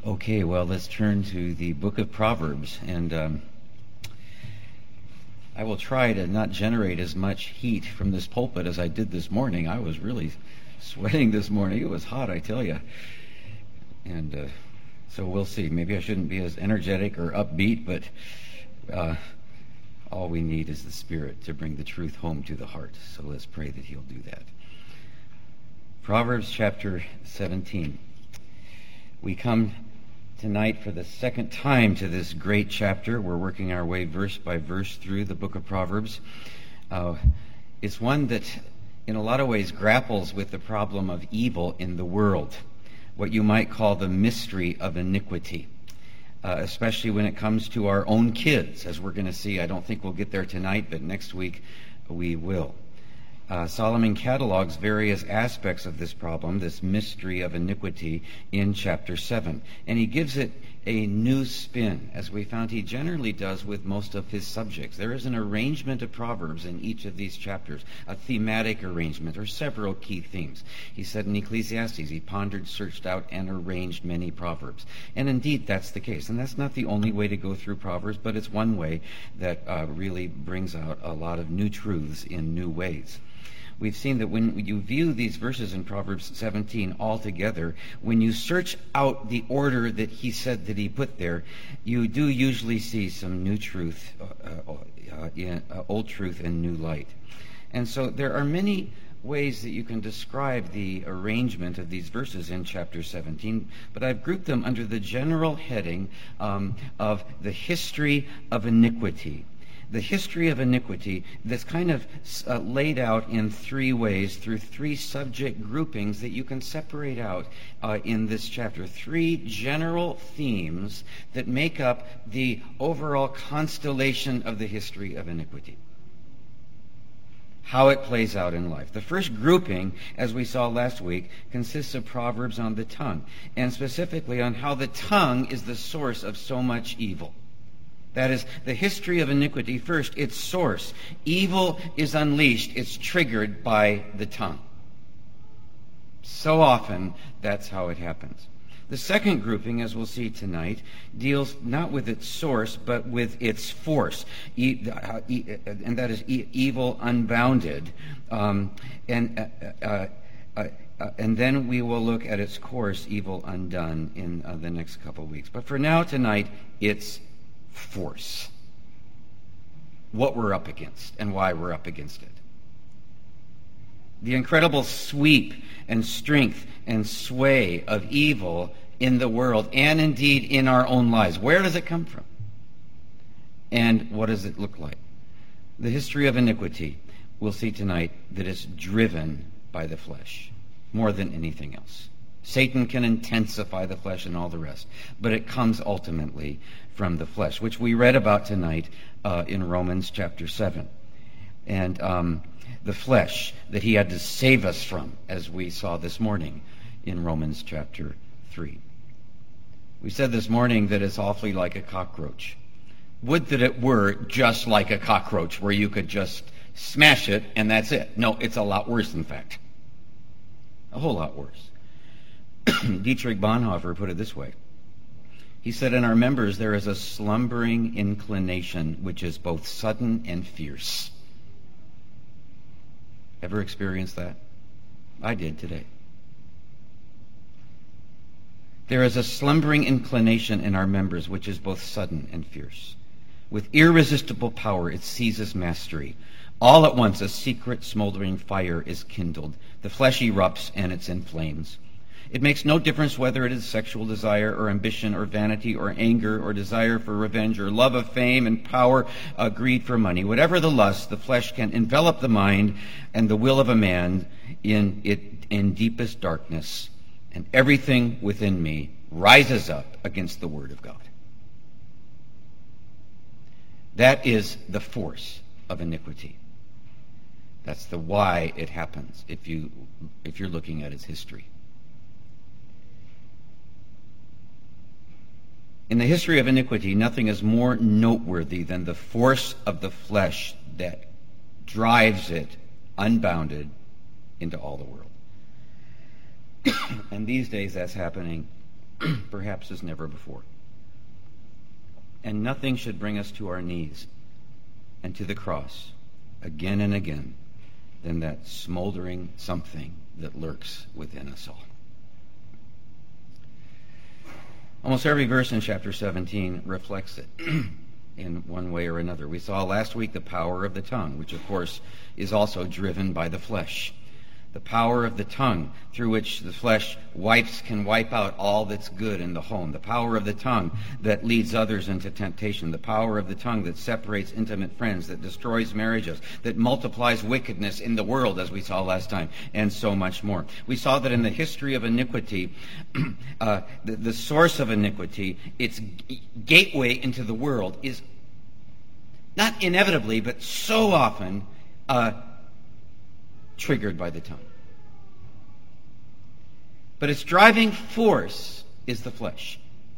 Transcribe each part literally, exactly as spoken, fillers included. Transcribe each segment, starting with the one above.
Okay, well, let's turn to the book of Proverbs, and um, I will try to not generate as much heat from this pulpit as I did this morning. I was really sweating this morning. It was hot, I tell you. And uh, so we'll see. Maybe I shouldn't be as energetic or upbeat, but uh, all we need is the Spirit to bring the truth home to the heart. So let's pray that He'll do that. Proverbs chapter seventeen. We come tonight for the second time to this great chapter. We're working our way verse by verse through the book of Proverbs. Uh, it's one that, in a lot of ways, grapples with the problem of evil in the world, what you might call the mystery of iniquity, uh, especially when it comes to our own kids, as we're going to see. I don't think we'll get there tonight, but next week we will. Uh, Solomon catalogs various aspects of this problem, this mystery of iniquity, in chapter seven. And he gives it a new spin, as we found he generally does with most of his subjects. There is an arrangement of Proverbs in each of these chapters, a thematic arrangement, or several key themes. He said in Ecclesiastes, he pondered, searched out, and arranged many Proverbs. And indeed, that's the case. And that's not the only way to go through Proverbs, but it's one way that uh, really brings out a lot of new truths in new ways. We've seen that when you view these verses in Proverbs seventeen all together, when you search out the order that he said that he put there, you do usually see some new truth, uh, uh, in, uh, old truth in new light. And so there are many ways that you can describe the arrangement of these verses in chapter seventeen, but I've grouped them under the general heading um, of the history of iniquity. The history of iniquity that's kind of uh, laid out in three ways through three subject groupings that you can separate out uh, in this chapter. Three general themes that make up the overall constellation of the history of iniquity. How it plays out in life. The first grouping, as we saw last week, consists of Proverbs on the tongue, and specifically on how the tongue is the source of so much evil. That is, the history of iniquity. First, its source. Evil is unleashed. It's triggered by the tongue. So often, that's how it happens. The second grouping, as we'll see tonight, deals not with its source, but with its force. E- uh, e- and that is e- evil unbounded. Um, and uh, uh, uh, uh, and then we will look at its course, evil undone, in uh, the next couple of weeks. But for now, tonight, it's force. What we're up against and why we're up against it. The incredible sweep and strength and sway of evil in the world and indeed in our own lives. Where does it come from? And what does it look like? The history of iniquity, we'll see tonight, that is driven by the flesh more than anything else. Satan can intensify the flesh and all the rest, but it comes ultimately from the flesh, which we read about tonight uh, in Romans chapter seven. And um, the flesh that he had to save us from, as we saw this morning in Romans chapter three. We said this morning that it's awfully like a cockroach. Would that it were just like a cockroach, where you could just smash it and that's it. No, it's a lot worse, in fact. A whole lot worse. Dietrich Bonhoeffer put it this way. He said, in our members there is a slumbering inclination which is both sudden and fierce. Ever experienced that? I did today. There is a slumbering inclination in our members which is both sudden and fierce. With irresistible power it seizes mastery. All at once a secret smoldering fire is kindled. The flesh erupts and it's in flames. It makes no difference whether it is sexual desire or ambition or vanity or anger or desire for revenge or love of fame and power, uh, greed for money. Whatever the lust, the flesh can envelop the mind and the will of a man in it in deepest darkness, and everything within me rises up against the word of God. That is the force of iniquity. That's the why it happens if you if you're looking at its history. In the history of iniquity, nothing is more noteworthy than the force of the flesh that drives it unbounded into all the world. And these days that's happening perhaps as never before. And nothing should bring us to our knees and to the cross again and again than that smoldering something that lurks within us all. Almost every verse in chapter seventeen reflects it in one way or another. We saw last week the power of the tongue, which of course is also driven by the flesh. The power of the tongue, through which the flesh wipes can wipe out all that's good in the home. The power of the tongue that leads others into temptation. The power of the tongue that separates intimate friends, that destroys marriages, that multiplies wickedness in the world, as we saw last time, and so much more. We saw that in the history of iniquity, uh, the, the source of iniquity, its g- gateway into the world, is not inevitably, but so often uh, triggered by the tongue. But its driving force is the flesh.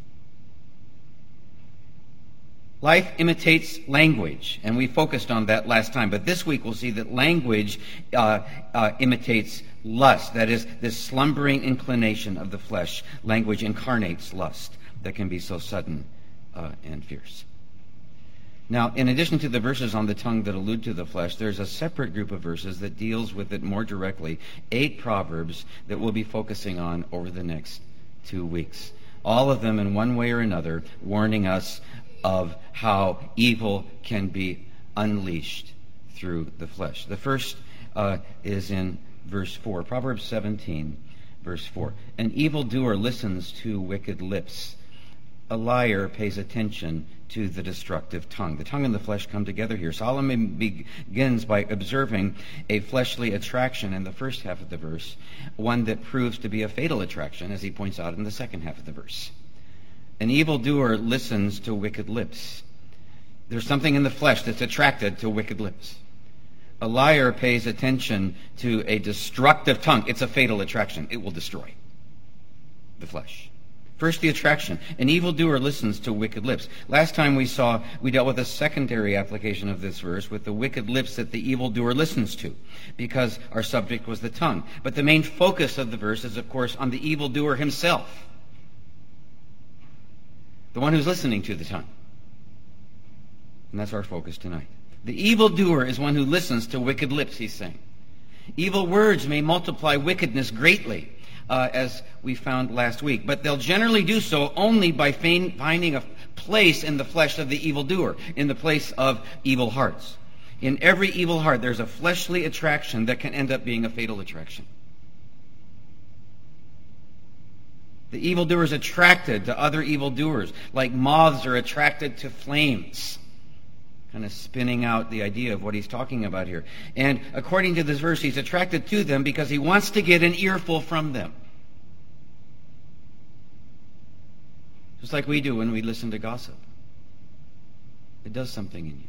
Life imitates language, and we focused on that last time. But this week we'll see that language uh, uh, imitates lust. That is, this slumbering inclination of the flesh. Language incarnates lust that can be so sudden uh, and fierce. Now, in addition to the verses on the tongue that allude to the flesh, there's a separate group of verses that deals with it more directly. Eight proverbs that we'll be focusing on over the next two weeks. All of them, in one way or another, warning us of how evil can be unleashed through the flesh. The first uh, is in verse four. Proverbs seventeen, verse four. An evildoer listens to wicked lips. A liar pays attention to the destructive tongue. The tongue and the flesh come together here. Solomon begins by observing a fleshly attraction in the first half of the verse, one that proves to be a fatal attraction, as he points out in the second half of the verse. An evildoer listens to wicked lips. There's something in the flesh that's attracted to wicked lips. A liar pays attention to a destructive tongue. It's a fatal attraction. It will destroy the flesh. First, the attraction. An evildoer listens to wicked lips. Last time we saw, we dealt with a secondary application of this verse with the wicked lips that the evildoer listens to, because our subject was the tongue. But the main focus of the verse is, of course, on the evildoer himself, the one who's listening to the tongue. And that's our focus tonight. The evildoer is one who listens to wicked lips, he's saying. Evil words may multiply wickedness greatly, Uh, as we found last week. But they'll generally do so only by feign, finding a place in the flesh of the evildoer, in the place of evil hearts. In every evil heart, there's a fleshly attraction that can end up being a fatal attraction. The evildoer is attracted to other evildoers, like moths are attracted to flames. Kind of spinning out the idea of what he's talking about here. And according to this verse, he's attracted to them because he wants to get an earful from them. Just like we do when we listen to gossip. It does something in you.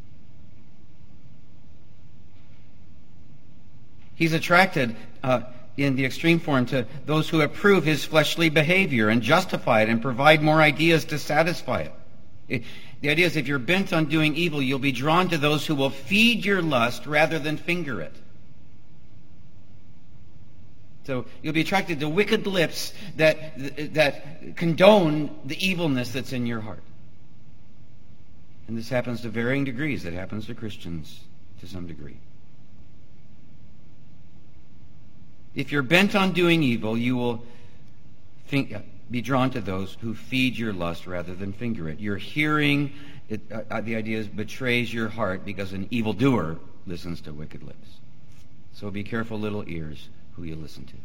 He's attracted uh, in the extreme form to those who approve his fleshly behavior and justify it and provide more ideas to satisfy it. it The idea is if you're bent on doing evil, you'll be drawn to those who will feed your lust rather than finger it. So you'll be attracted to wicked lips that that condone the evilness that's in your heart. And this happens to varying degrees. It happens to Christians to some degree. If you're bent on doing evil, you will think... be drawn to those who feed your lust rather than finger it. Your hearing, it, uh, the idea is, betrays your heart because an evildoer listens to wicked lips. So be careful, little ears, who you listen to.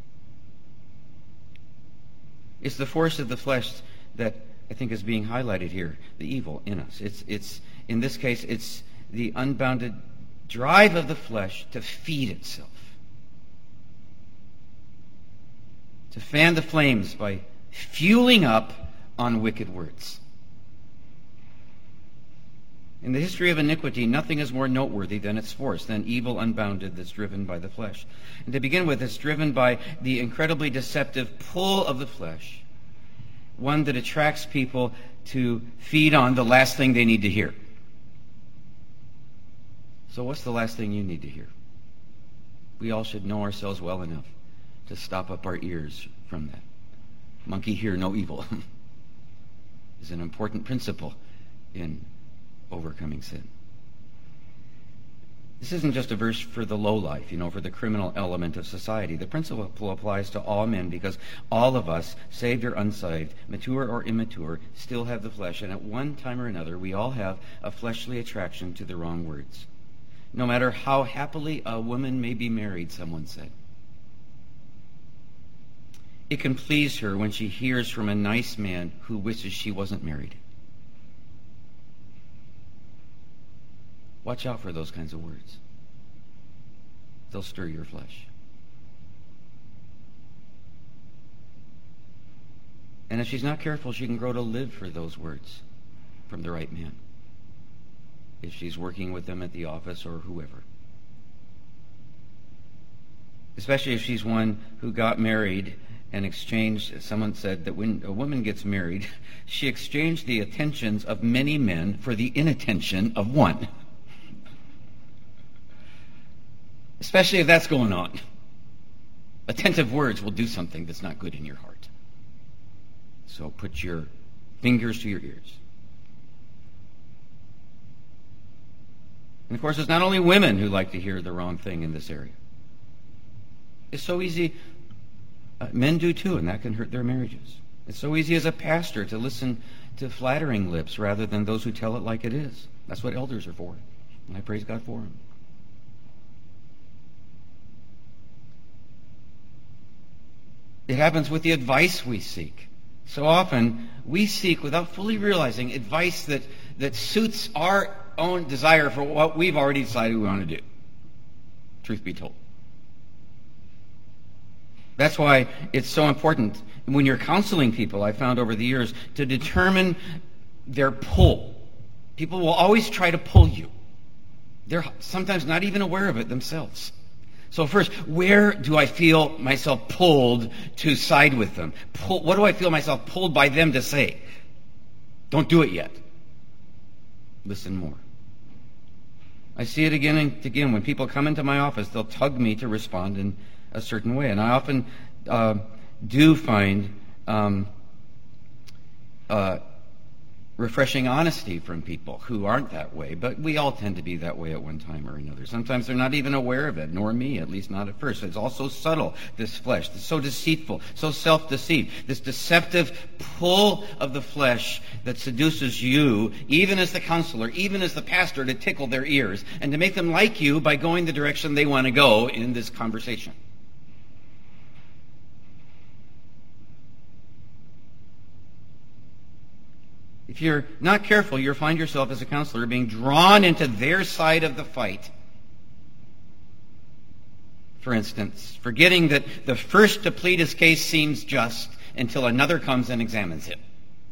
It's the force of the flesh that I think is being highlighted here, the evil in us. It's, it's in this case, it's the unbounded drive of the flesh to feed itself. To fan the flames by fueling up on wicked words. In the history of iniquity, nothing is more noteworthy than its force, than evil unbounded that's driven by the flesh. And to begin with, it's driven by the incredibly deceptive pull of the flesh, one that attracts people to feed on the last thing they need to hear. So what's the last thing you need to hear? We all should know ourselves well enough to stop up our ears from that. monkey here, no evil, is an important principle in overcoming sin. This isn't just a verse for the lowlife, you know, for the criminal element of society. The principle applies to all men because all of us, saved or unsaved, mature or immature, still have the flesh. And at one time or another, we all have a fleshly attraction to the wrong words. No matter how happily a woman may be married, someone said. It can please her when she hears from a nice man who wishes she wasn't married. Watch out for those kinds of words. They'll stir your flesh. And if she's not careful, she can grow to live for those words from the right man, if she's working with them at the office or whoever. Especially if she's one who got married and exchanged, someone said that when a woman gets married, she exchanged the attentions of many men for the inattention of one. Especially if that's going on. Attentive words will do something that's not good in your heart. So put your fingers to your ears. And of course, it's not only women who like to hear the wrong thing in this area. It's so easy. Uh, men do too, and that can hurt their marriages. It's so easy as a pastor to listen to flattering lips rather than those who tell it like it is. That's what elders are for. And I praise God for them. It happens with the advice we seek. So often, we seek, without fully realizing, advice that, that suits our own desire for what we've already decided we want to do. Truth be told. That's why it's so important when you're counseling people, I found over the years, to determine their pull. People will always try to pull you. They're sometimes not even aware of it themselves. So first, where do I feel myself pulled to side with them? Pull, what do I feel myself pulled by them to say? Don't do it yet. Listen more. I see it again and again. When people come into my office, they'll tug me to respond in a certain way. And I often uh, do find um, uh, refreshing honesty from people who aren't that way, but we all tend to be that way at one time or another. Sometimes they're not even aware of it, nor me, at least not at first. It's all so subtle, this flesh. It's so deceitful, so self-deceived. This deceptive pull of the flesh that seduces you, even as the counselor, even as the pastor, to tickle their ears and to make them like you by going the direction they want to go in this conversation. If you're not careful, you'll find yourself as a counselor being drawn into their side of the fight. For instance, forgetting that the first to plead his case seems just until another comes and examines it.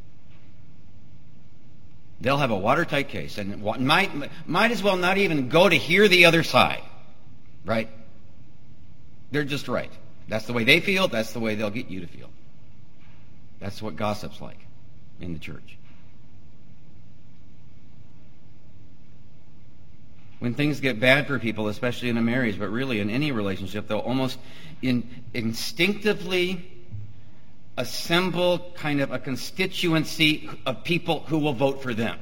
They'll have a watertight case and might, might as well not even go to hear the other side. Right? They're just right. That's the way they feel. That's the way they'll get you to feel. That's what gossip's like in the church. When things get bad for people, especially in a marriage, but really in any relationship, they'll almost in, instinctively assemble kind of a constituency of people who will vote for them,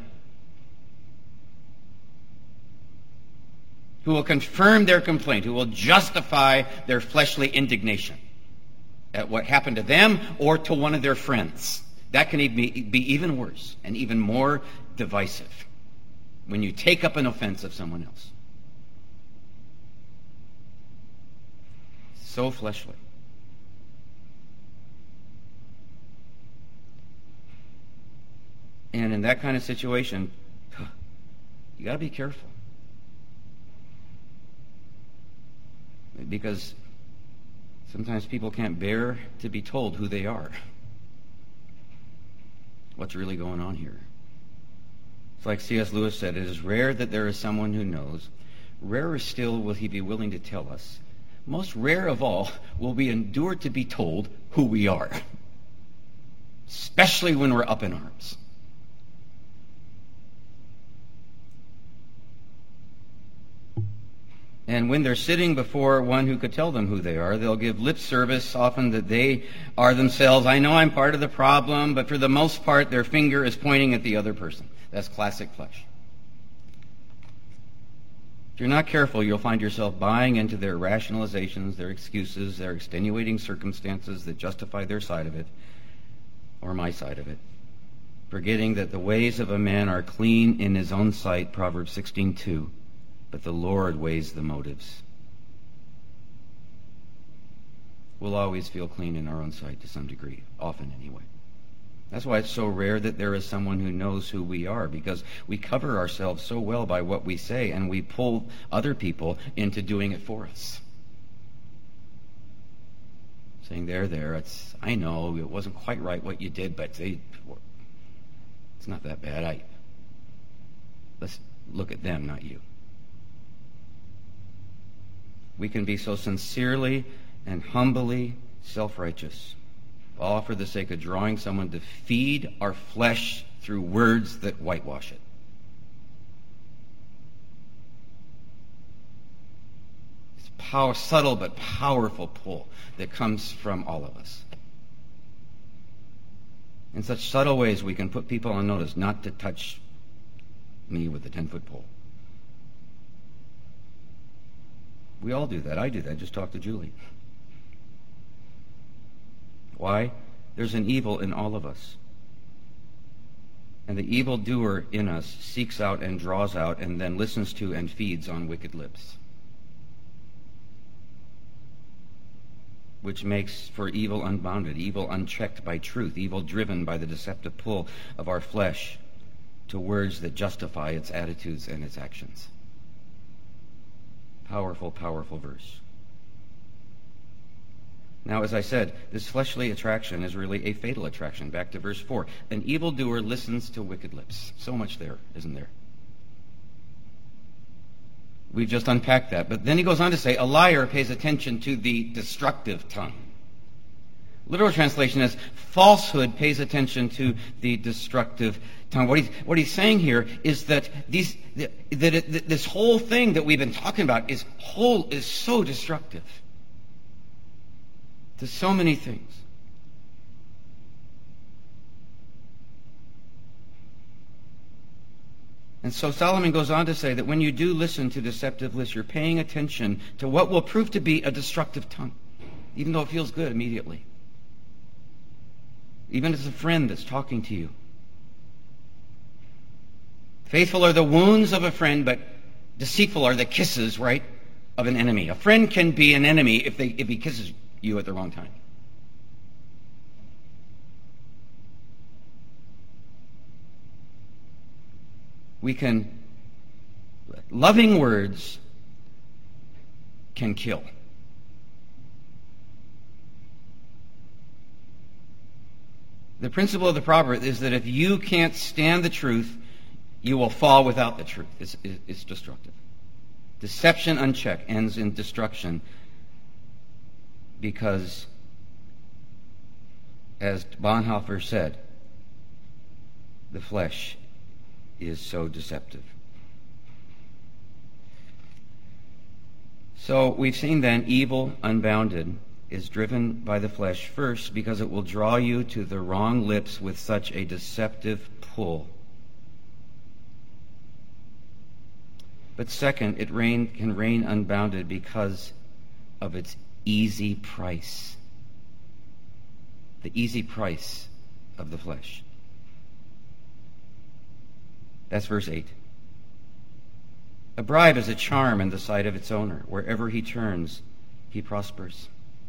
who will confirm their complaint, who will justify their fleshly indignation at what happened to them or to one of their friends. That can be, be even worse and even more divisive when you take up an offense of someone else. So fleshly. And in that kind of situation, you got to be careful. Because sometimes people can't bear to be told who they are. What's really going on here? It's like C S Lewis said, it is rare that there is someone who knows. Rarer still will he be willing to tell us. Most rare of all will we endure to be told who we are. Especially when we're up in arms. And when they're sitting before one who could tell them who they are, they'll give lip service, often that they are themselves. I know I'm part of the problem, but for the most part, their finger is pointing at the other person. That's classic flesh. If you're not careful, you'll find yourself buying into their rationalizations, their excuses, their extenuating circumstances that justify their side of it, or my side of it, forgetting that the ways of a man are clean in his own sight, Proverbs sixteen two. But the Lord weighs the motives. We'll always feel clean in our own sight to some degree, often anyway. That's why it's so rare that there is someone who knows who we are, because we cover ourselves so well by what we say, and we pull other people into doing it for us. Saying, there, there, it's, I know it wasn't quite right what you did, but they, it's not that bad. I, let's look at them, not you. We can be so sincerely and humbly self-righteous, all for the sake of drawing someone to feed our flesh through words that whitewash it. It's a power, subtle but powerful pull that comes from all of us. In such subtle ways, we can put people on notice not to touch me with a ten-foot pole. We all do that. I do that. Just talk to Julie. Why? There's an evil in all of us. And the evildoer in us seeks out and draws out and then listens to and feeds on wicked lips, which makes for evil unbounded, evil unchecked by truth, evil driven by the deceptive pull of our flesh to words that justify its attitudes and its actions. Powerful, powerful verse. Now, as I said, this fleshly attraction is really a fatal attraction. Back to verse four. An evildoer listens to wicked lips. So much there, isn't there? We've just unpacked that. But then he goes on to say, a liar pays attention to the destructive tongue. Literal translation is, falsehood pays attention to the destructive tongue. What he's, what he's saying here is that these that, it, that this whole thing that we've been talking about is whole is so destructive to so many things. And so Solomon goes on to say that when you do listen to deceptive lips, you're paying attention to what will prove to be a destructive tongue, even though it feels good immediately. Even as a friend that's talking to you. Faithful are the wounds of a friend, but deceitful are the kisses, right, of an enemy. A friend can be an enemy if they if he kisses you at the wrong time. We can, loving words can kill. The principle of the proverb is that if you can't stand the truth, you will fall without the truth. It's, it's destructive. Deception unchecked ends in destruction because, as Bonhoeffer said, the flesh is so deceptive. So we've seen then evil unbounded is driven by the flesh first because it will draw you to the wrong lips with such a deceptive pull. But second, it reign, can reign unbounded because of its easy price. The easy price of the flesh. That's verse eight. A bribe is a charm in the sight of its owner. Wherever he turns, he prospers.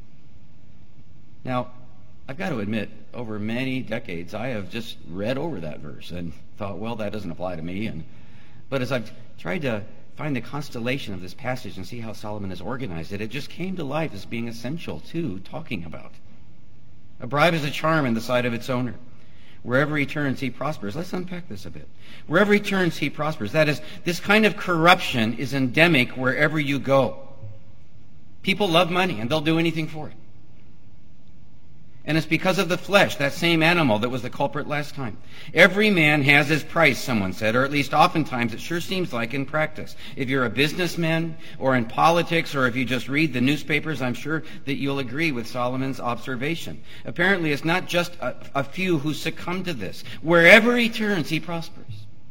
Now, I've got to admit, over many decades, I have just read over that verse and thought, well, that doesn't apply to me. And but as I've tried to find the constellation of this passage and see how Solomon has organized it, it just came to life as being essential to talking about. A bribe is a charm in the sight of its owner. Wherever he turns, he prospers. Let's unpack this a bit. Wherever he turns, he prospers. That is, this kind of corruption is endemic wherever you go. People love money, and they'll do anything for it. And it's because of the flesh, that same animal that was the culprit last time. Every man has his price, someone said, or at least oftentimes it sure seems like in practice. If you're a businessman or in politics or if you just read the newspapers, I'm sure that you'll agree with Solomon's observation. Apparently it's not just a, a few who succumb to this. Wherever he turns, he prospers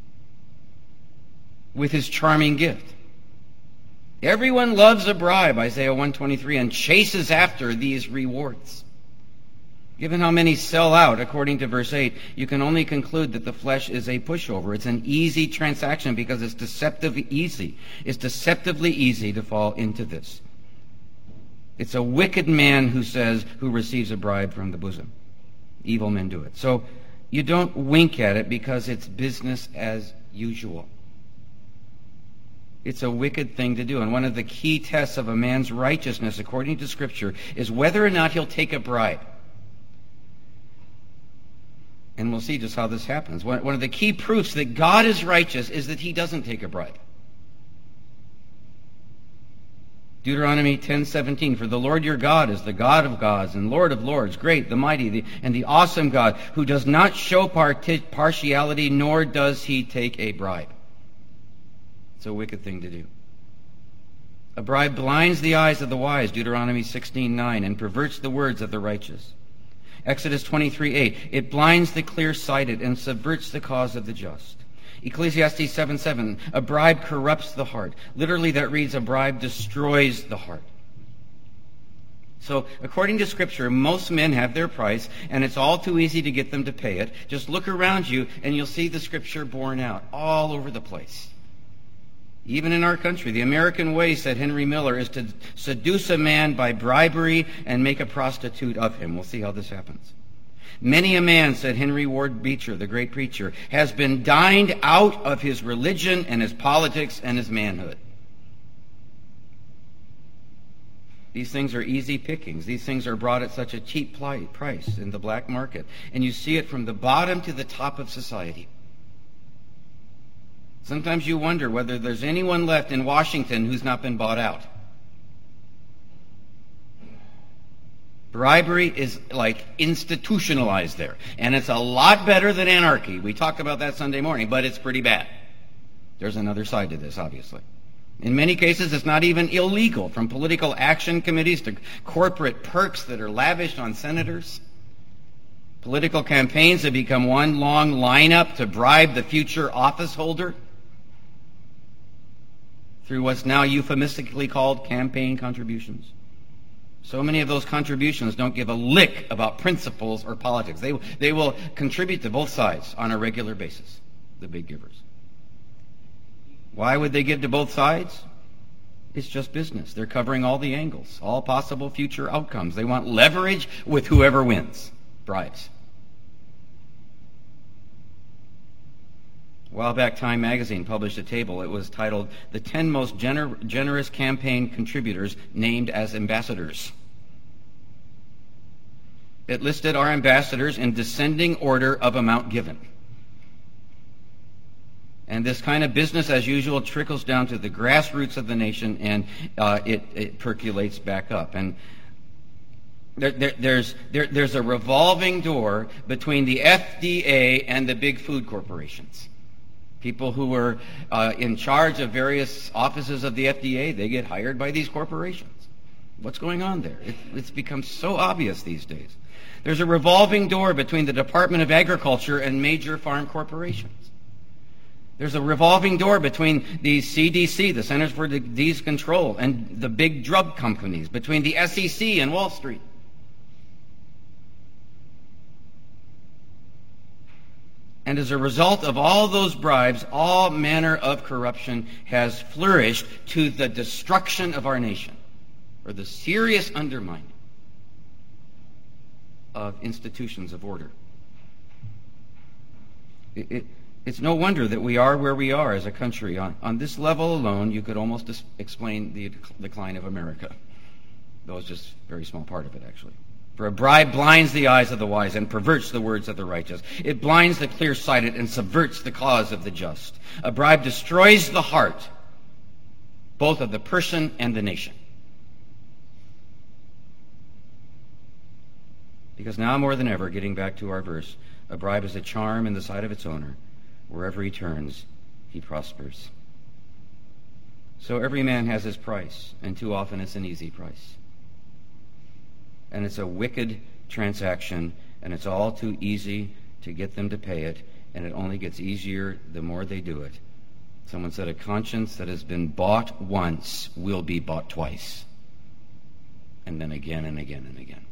with his charming gift. Everyone loves a bribe, Isaiah one twenty-three, and chases after these rewards. Given how many sell out, according to verse eight, you can only conclude that the flesh is a pushover. It's an easy transaction because it's deceptively easy. It's deceptively easy to fall into this. It's a wicked man who says, who receives a bribe from the bosom. Evil men do it. So you don't wink at it because it's business as usual. It's a wicked thing to do. And one of the key tests of a man's righteousness, according to Scripture, is whether or not he'll take a bribe. And we'll see just how this happens. One, one of the key proofs that God is righteous is that he doesn't take a bribe. Deuteronomy ten seventeen, for the Lord your God is the God of gods and Lord of lords, great, the mighty, the, and the awesome God, who does not show parti- partiality, nor does he take a bribe. It's a wicked thing to do. A bribe blinds the eyes of the wise, Deuteronomy sixteen nine, and perverts the words of the righteous. Exodus twenty-three eight, it blinds the clear-sighted and subverts the cause of the just. Ecclesiastes seven seven, a bribe corrupts the heart. Literally that reads, a bribe destroys the heart. So, according to Scripture, most men have their price, and it's all too easy to get them to pay it. Just look around you, and you'll see the Scripture borne out all over the place. Even in our country, the American way, said Henry Miller, is to seduce a man by bribery and make a prostitute of him. We'll see how this happens. Many a man, said Henry Ward Beecher, the great preacher, has been dined out of his religion and his politics and his manhood. These things are easy pickings. These things are brought at such a cheap price in the black market. And you see it from the bottom to the top of society. Sometimes you wonder whether there's anyone left in Washington who's not been bought out. Bribery is like institutionalized there. And it's a lot better than anarchy. We talked about that Sunday morning, but it's pretty bad. There's another side to this, obviously. In many cases, it's not even illegal, from political action committees to corporate perks that are lavished on senators. Political campaigns have become one long lineup to bribe the future office holder through what's now euphemistically called campaign contributions. So many of those contributions don't give a lick about principles or politics. They, they will contribute to both sides on a regular basis, the big givers. Why would they give to both sides? It's just business. They're covering all the angles, all possible future outcomes. They want leverage with whoever wins. Bribes. A while back, Time magazine published a table. It was titled, The ten Most Gener- Generous Campaign Contributors Named as Ambassadors. It listed our ambassadors in descending order of amount given. And this kind of business as usual trickles down to the grassroots of the nation, and uh, it, it percolates back up. And there, there, there's, there, there's a revolving door between the F D A and the big food corporations. People who are uh, in charge of various offices of the F D A, they get hired by these corporations. What's going on there? It, it's become so obvious these days. There's a revolving door between the Department of Agriculture and major farm corporations. There's a revolving door between the C D C, the Centers for Disease Control, and the big drug companies, between the S E C and Wall Street. And as a result of all those bribes, all manner of corruption has flourished to the destruction of our nation, or the serious undermining of institutions of order. It, it, it's no wonder that we are where we are as a country. On, on this level alone, you could almost dis- explain the decline of America, though it's just a very small part of it, actually. For a bribe blinds the eyes of the wise and perverts the words of the righteous. It blinds the clear-sighted and subverts the cause of the just. A bribe destroys the heart, both of the person and the nation. Because now more than ever, getting back to our verse, a bribe is a charm in the sight of its owner. Wherever he turns, he prospers. So every man has his price, and too often it's an easy price. And it's a wicked transaction, and it's all too easy to get them to pay it, and it only gets easier the more they do it. Someone said a conscience that has been bought once will be bought twice, and then again and again and again.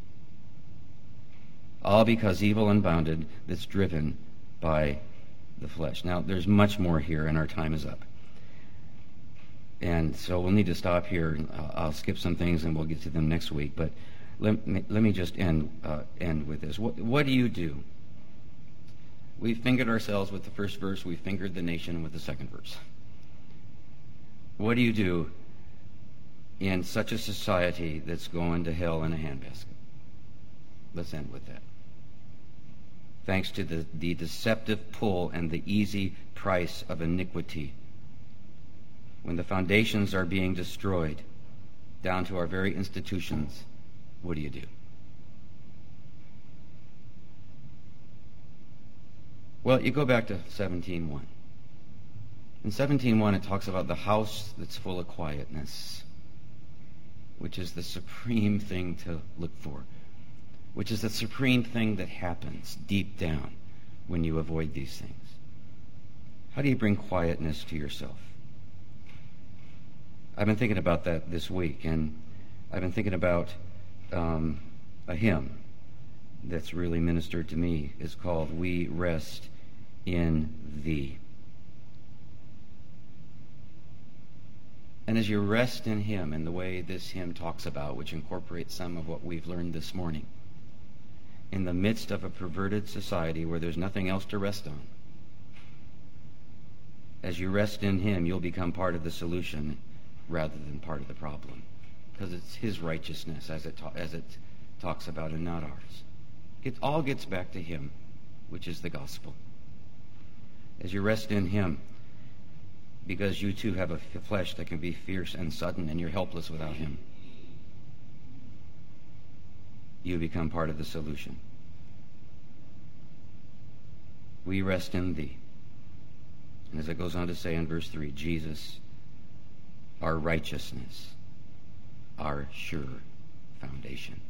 All because evil unbounded that's driven by the flesh. Now, there's much more here, and our time is up. And so we'll need to stop here. I'll skip some things, and we'll get to them next week. But let me, let me just end uh, end with this. What, what do you do? We fingered ourselves with the first verse. We fingered the nation with the second verse. What do you do in such a society that's going to hell in a handbasket? Let's end with that. Thanks to the, the deceptive pull and the easy price of iniquity. When the foundations are being destroyed, down to our very institutions, what do you do? Well, you go back to seventeen one. In seventeen one, it talks about the house that's full of quietness, which is the supreme thing to look for, which is the supreme thing that happens deep down when you avoid these things. How do you bring quietness to yourself? I've been thinking about that this week, and I've been thinking about um, a hymn that's really ministered to me. It's called We Rest in Thee. And as you rest in Him in the way this hymn talks about, which incorporates some of what we've learned this morning, in the midst of a perverted society where there's nothing else to rest on, as you rest in Him, you'll become part of the solution rather than part of the problem, because it's His righteousness as it ta- as it talks about, and not ours. It all gets back to Him, which is the gospel. As you rest in Him, because you too have a f- flesh that can be fierce and sudden, and you're helpless without Him, you become part of the solution. We rest in Thee. And as it goes on to say in verse three, Jesus, our righteousness, our sure foundation.